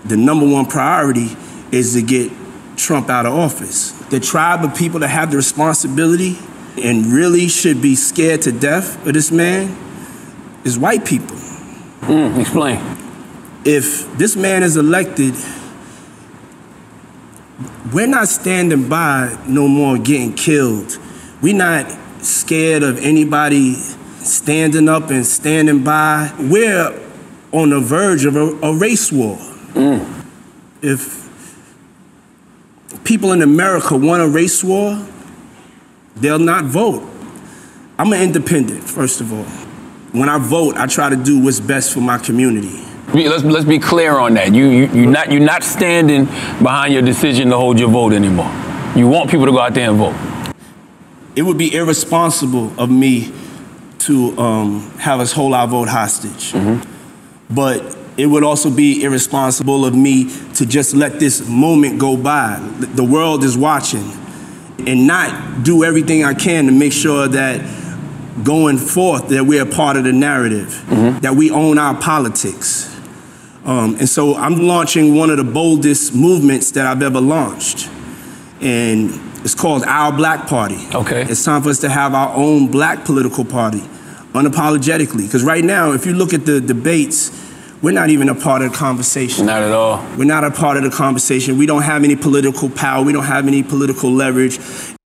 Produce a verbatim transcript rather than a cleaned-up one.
the number one priority is to get Trump out of office. The tribe of people that have the responsibility and really should be scared to death of this man is white people. Mm, explain. If this man is elected, we're not standing by no more getting killed. We're not scared of anybody standing up and standing by. We're on the verge of a, a race war. Mm. If people in America want a race war, they'll not vote. I'm an independent, first of all. When I vote, I try to do what's best for my community. Let's let's be clear on that. You you you're not you're not standing behind your decision to hold your vote anymore. You want people to go out there and vote. It would be irresponsible of me to um, have us hold our vote hostage. Mm-hmm. But it would also be irresponsible of me to just let this moment go by. The world is watching, and not do everything I can to make sure that going forth that we're a part of the narrative, mm-hmm. that we own our politics. Um, and so I'm launching one of the boldest movements that I've ever launched. And it's called Our Black Party. Okay. It's time for us to have our own black political party, unapologetically. Because right now, if you look at the debates, we're not even a part of the conversation. Not at all. We're not a part of the conversation. We don't have any political power. We don't have any political leverage.